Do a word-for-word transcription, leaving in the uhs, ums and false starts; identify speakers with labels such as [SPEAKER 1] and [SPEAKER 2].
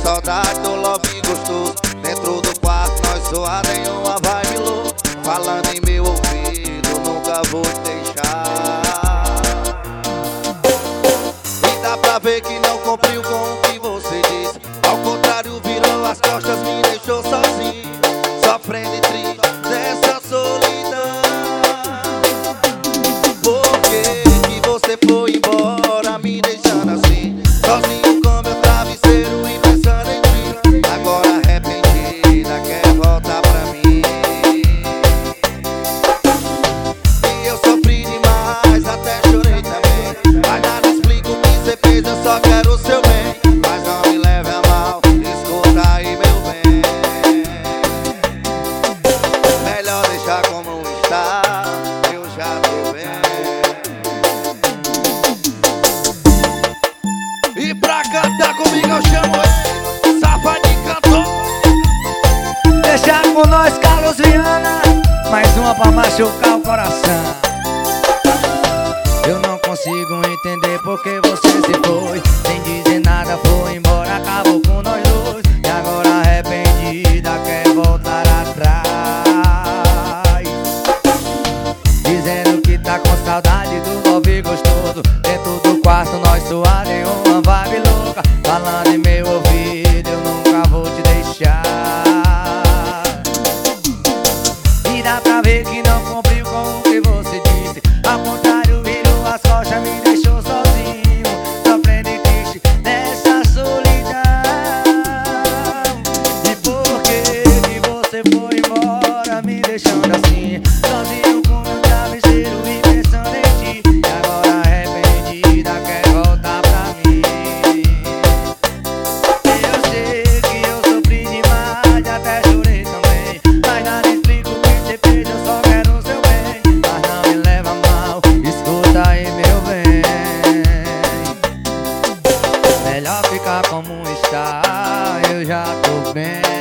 [SPEAKER 1] saudade do love gostoso. Dentro do quarto nós zoados em uma vibe louca. Falando em meu ouvido, nunca vou te deixar. E dá pra ver que não cumpriu com o que você disse. Ao contrário, virou as costas, me deixou sozinho, sofrendo e triste dessa solidão. Por que que você foi embora, me deixando assim, sozinho com meu travesseiro e pensando em ti? Agora arrependida, quer voltar pra mim. E eu sofri demais, até chorei também, mas nada explica o que você fez, eu só quero o seu bem. Mas não me leve a mal, escuta aí meu bem. Melhor deixar como está, eu já tô bem. E pra cantar comigo eu chamo ele, Safadinho cantor.
[SPEAKER 2] Deixa com nós, Carlos Viana, mais uma pra machucar o coração. Eu não consigo entender porque você se foi, sem dizer nada foi embora, acabou com nós dois. E agora arrependida quer voltar atrás, dizendo que tá com saudade do love gostoso. Dentro do quarto nós suados em uma vibe louca. Falando em meu ouvido, eu nunca vou te deixar. E dá pra ver que não cumpriu com o que você disse. Ao contrário, virou as costas, me deixou sozinho, sofrendo e triste dessa solidão. E por que que você foi embora, me deixando assim, sozinho com meu travesseiro e pensando em ti? E agora arrependida quer voltar pra mim. Eu sei que eu sofri demais, até chorei também, mas nada explica o que você fez, eu só quero o seu bem. Mas não me leva mal, escuta aí meu bem. Melhor ficar como está, eu já tô bem.